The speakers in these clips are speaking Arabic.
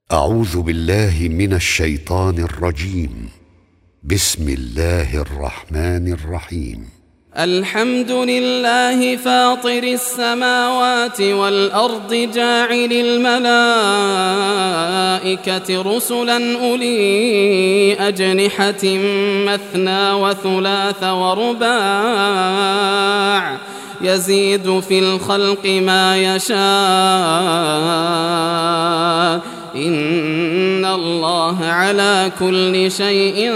أعوذ بالله من الشيطان الرجيم. بسم الله الرحمن الرحيم. الحمد لله فاطر السماوات والأرض جاعل الملائكة رسلا أولي أجنحة مثنى وثلاث ورباع يزيد في الخلق ما يشاء إن الله على كل شيء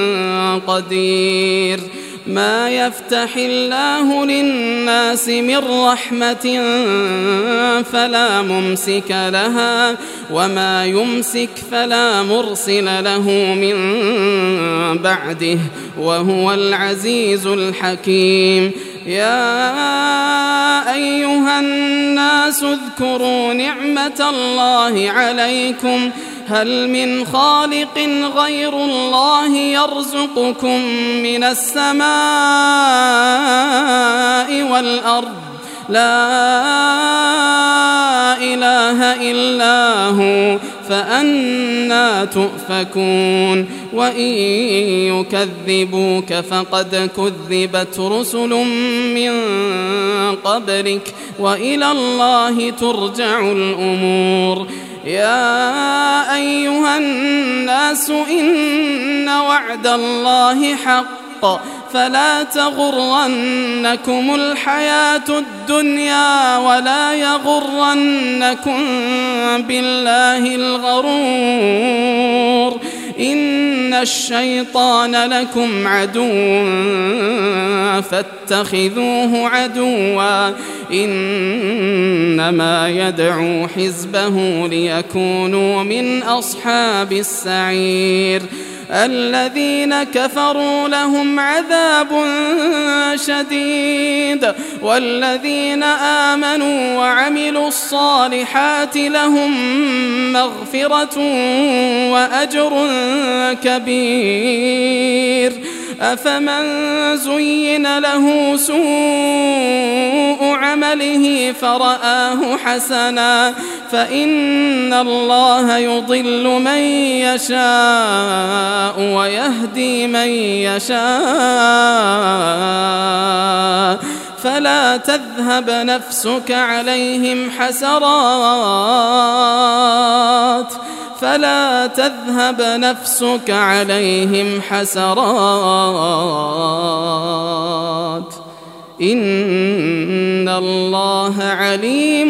قدير. ما يفتح الله للناس من رحمة فلا ممسك لها وما يمسك فلا مرسل له من بعده وهو العزيز الحكيم. يا أيها الناس اذكروا نعمة الله عليكم هل من خالق غير الله يرزقكم من السماء والأرض لا إله إلا هو فأنى تؤفكون. وإن يكذبوك فقد كذبت رسل من قبلك وإلى الله ترجع الأمور. يا أيها الناس إن وعد الله حق فلا تغرنكم الحياة الدنيا ولا يغرنكم بالله الغرور. إن الشيطان لكم عدو فاتخذوه عدوا إنما يدعو حزبه ليكونوا من أصحاب السعير. الذين كفروا لهم عذاب شديد والذين آمنوا وعملوا الصالحات لهم مغفرة وأجر كبير. أفمن زين له سوء عمله فرآه حسنا فإن الله يضل من يشاء ويهدي من يشاء فلا تذهب نفسك عليهم حسرات إن الله عليم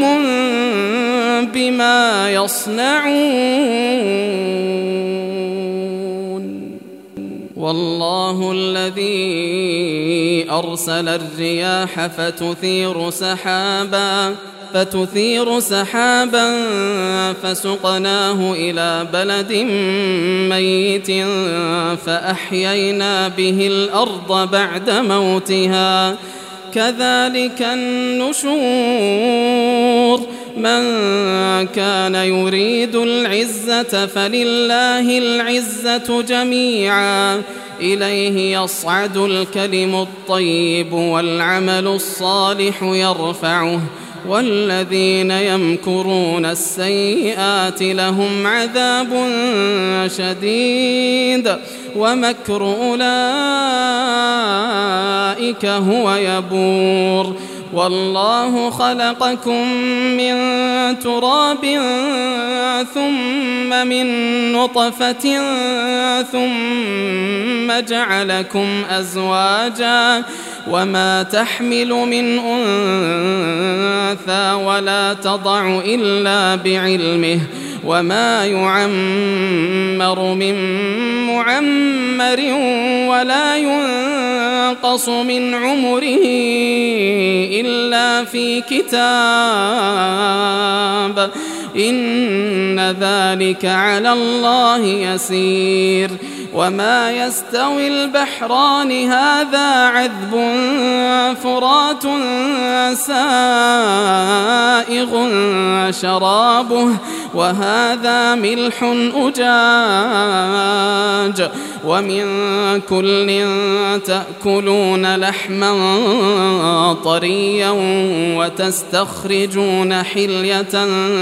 بما يصنعون. والله الذي أرسل الرياح فتثير سحابا فسقناه إلى بلد ميت فأحيينا به الأرض بعد موتها كذلك النشور. من كان يريد العزة فلله العزة جميعا إليه يصعد الكلم الطيب والعمل الصالح يرفعه والذين يمكرون السيئات لهم عذاب شديد ومكر أولئك هو يبور. والله خلقكم من تراب ثم من نطفة ثم جعلكم أزواجا وما تحمل من أنثى ولا تضع إلا بعلمه وما يعمر من معمر ولا ينقص من عمره إلا في كتاب إن ذلك على الله يسير. وما يستوي البحران هذا عذب فرات سائغ شرابه وهذا ملح أجاج ومن كل تأكلون لحما طريا وتستخرجون حلية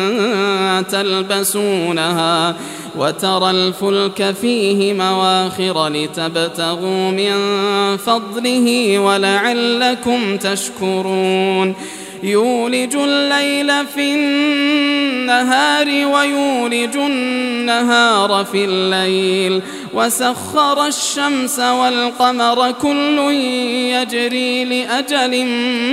تلبسونها وترى الفلك فيه مواخر لتبتغوا من فضله ولعلكم تشكرون يولج الليل في النهار ويولج النهار في الليل وسخر الشمس والقمر كل يجري لأجل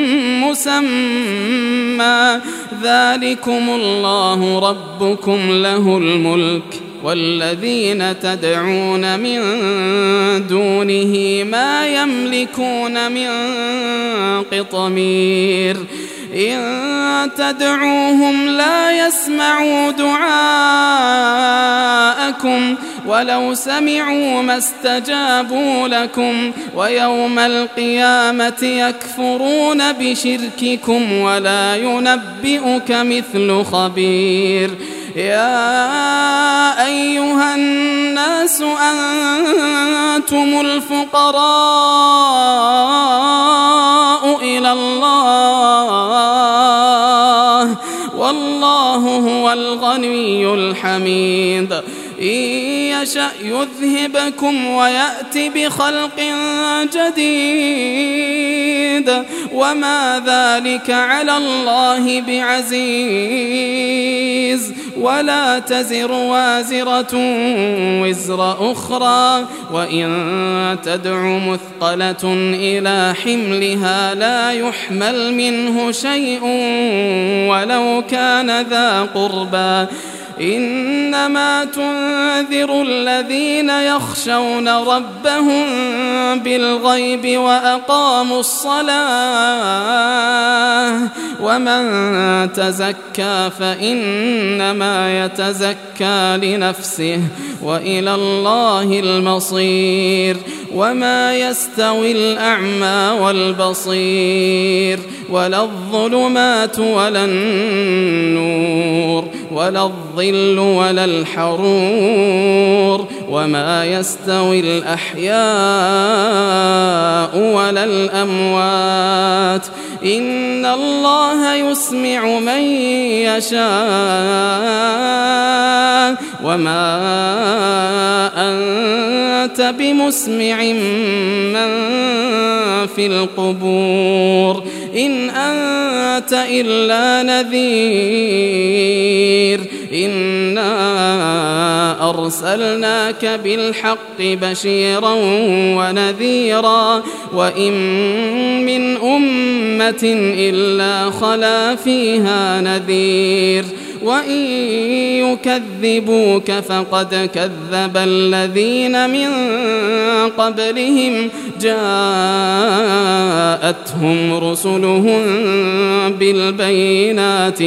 مسمى ذلكم الله ربكم له الملك والذين تدعون من دونه ما يملكون من قطمير إن تدعوهم لا يسمعوا دعاءكم ولو سمعوا ما استجابوا لكم ويوم القيامة يكفرون بشرككم ولا ينبئك مثل خبير يا أيها الناس أنتم الفقراء إلى الله والله هو الغني الحميد إن يشأ يذهبكم ويأتي بخلق جديد وما ذلك على الله بعزيز ولا تزر وازرة وزر أخرى وإن تدع مثقلة إلى حملها لا يحمل منه شيء ولو كان ذا قربى إنما تنذر الذين يخشون ربهم بالغيب وأقاموا الصلاة ومن تزكى فإنما يتزكى لنفسه وإلى الله المصير وما يستوي الأعمى والبصير ولا الظلمات ولا النور ولا الظل ولا الحرور وما يستوي الأحياء ولا الأموات إن الله يسمع من يشاء وما أنت بمسمع من في القبور إن أنت إلا نذير إنا أرسلناك بالحق بشيرا ونذيرا وإن من أمة إلا خلا فيها نذير وإن يكذبوك فقد كذب الذين من قبلهم جاءتهم رسلهم بالبينات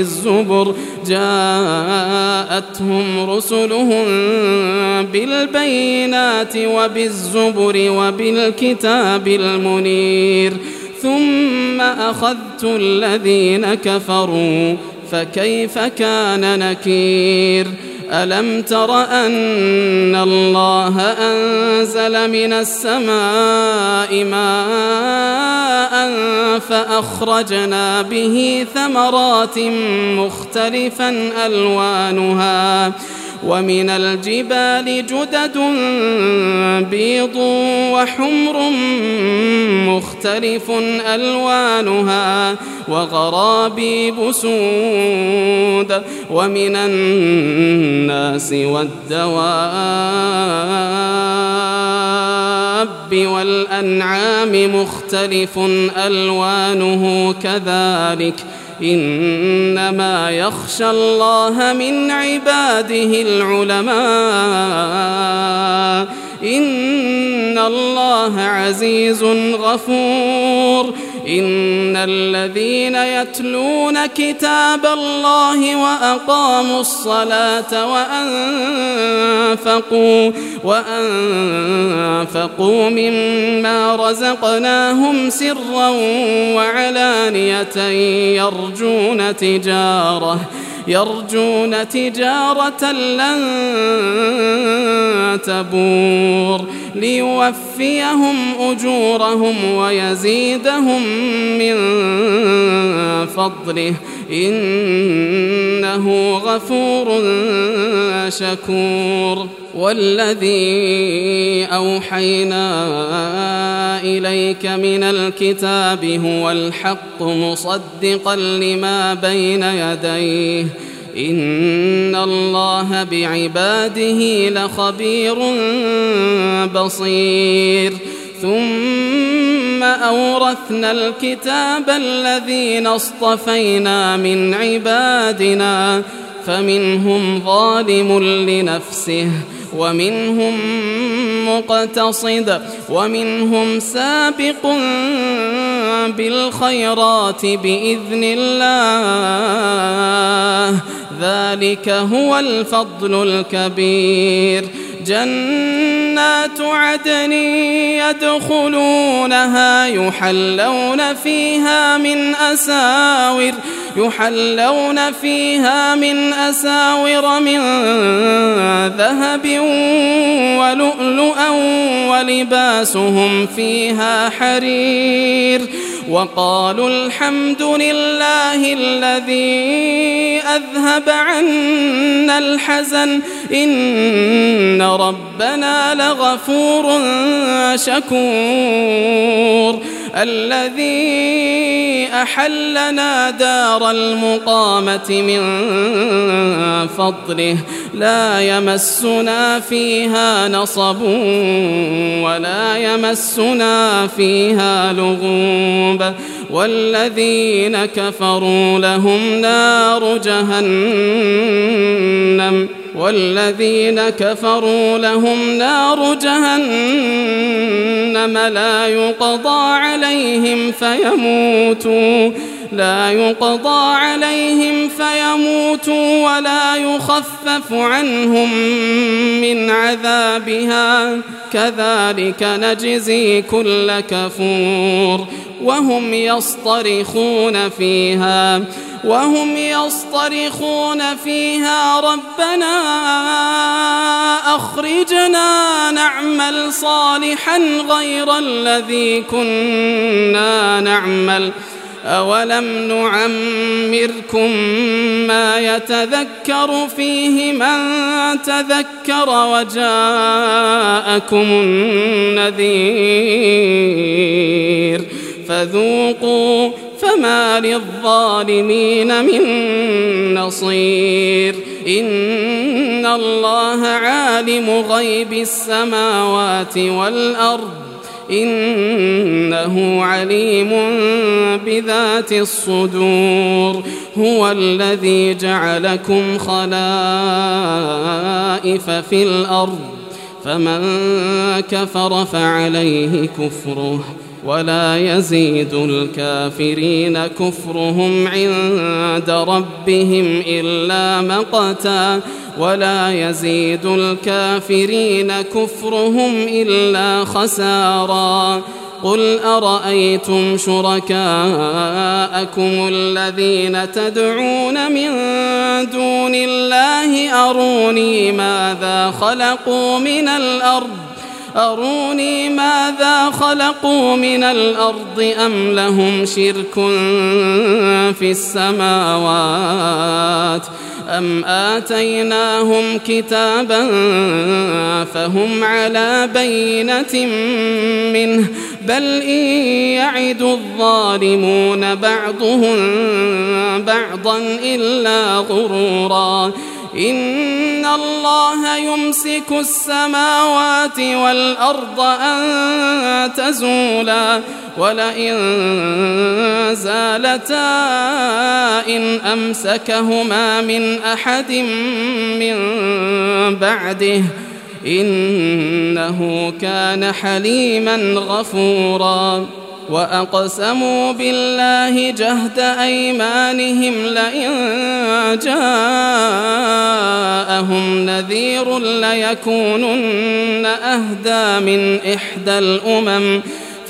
وبالزبر وبالكتاب المنير ثم أخذت الذين كفروا فكيف كان نكير ألم تر أن الله أنزل من السماء ماء فأخرجنا به ثمرات مختلفا ألوانها ومن الجبال جدد بيض وحمر مختلف ألوانها وغرابيب سود ومن الناس والدواب والأنعام مختلف ألوانه كذلك إنما يخشى الله من عباده العلماء إن الله عزيز غفور إن الذين يتلون كتاب الله وأقاموا الصلاة وأنفقوا مما رزقناهم سرا وعلانية يرجون تجارة لن تبور ليوفيهم أجورهم ويزيدهم من فضله إنه غفور شكور. والذي أوحينا إليك من الكتاب هو الحق مصدقا لما بين يديه إن الله بعباده لخبير بصير. ثم أورثنا الكتاب الذين اصطفينا من عبادنا فمنهم ظالم لنفسه ومنهم مقتصد ومنهم سابق بالخيرات بإذن الله ذلك هو الفضل الكبير. جنات عدن يدخلونها يحلون فيها من أساور من ذهب ولؤلؤا ولباسهم فيها حرير. وقالوا الحمد لله الذي أذهب عنا الحزن إن ربنا لغفور شكور. الذي أحلنا دار المقامة من فضله لا يمسنا فيها نصب ولا يمسنا فيها لغوب. والذين كفروا لهم نار جهنم لا يقضى عليهم فيموتوا ولا يخفف عنهم من عذابها كذلك نجزي كل كفور. وهم يصطرخون فيها ربنا أخرجنا نعمل صالحا غير الذي كنا نعمل أولم نعمركم ما يتذكر فيه من تذكر وجاءكم النذير فذوقوا فما للظالمين من نصير. إن الله عالم غيب السماوات والأرض إنه عليم بذات الصدور. هو الذي جعلكم خلائف في الأرض فمن كفر فعليه كفره ولا يزيد الكافرين كفرهم عند ربهم إلا مقتا ولا يزيد الكافرين كفرهم إلا خسارا. قل أرأيتم شركاءكم الذين تدعون من دون الله أروني ماذا خلقوا من الأرض أم لهم شرك في السماوات أم آتيناهم كتابا فهم على بينة منه بل إن يعد الظالمون بعضهم بعضا إلا غرورا. إن الله يمسك السماوات والأرض أن تزولا ولئن زالتا إن أمسكهما من أحد من بعده إنه كان حليما غفورا. وأقسموا بالله جهد أيمانهم لئن جاءهم نذير ليكونن أهدى من إحدى الأمم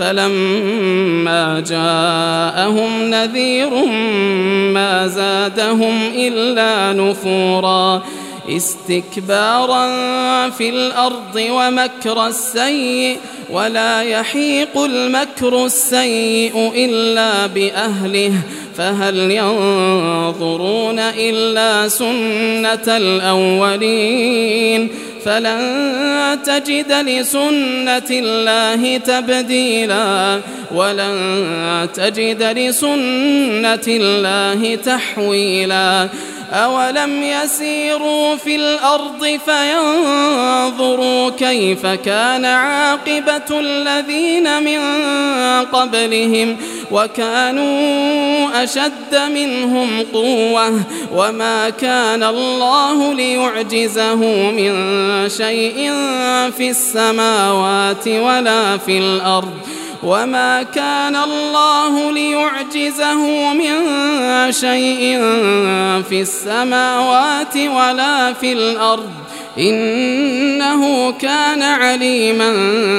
فلما جاءهم نذير ما زادهم إلا نفورا استكبارا في الأرض ومكر السيء ولا يحيق المكر السيء إلا بأهله فهل ينظرون إلا سنة الأولين فلن تجد لسنة الله تبديلا ولن تجد لسنة الله تحويلا أولم يسيروا في الأرض فينظروا كيف كان عاقبة الذين من قبلهم وكانوا أشد منهم قوة وما كان الله ليعجزه من شيء في السماوات ولا في الأرض وما كان الله ليعجزه من شيء في السماوات ولا في الأرض إنه كان عليما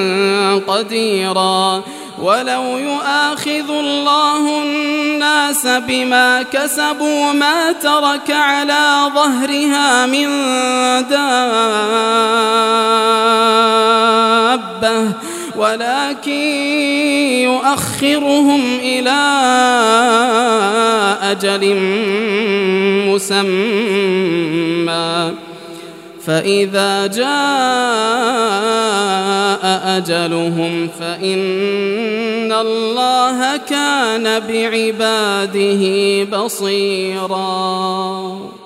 قديرا ولو يؤاخذ الله الناس بما كسبوا ما ترك على ظهرها من دابة ولكن يؤخرهم إلى أجل مسمى فإذا جاء أجلهم فإن الله كان بعباده بصيراً.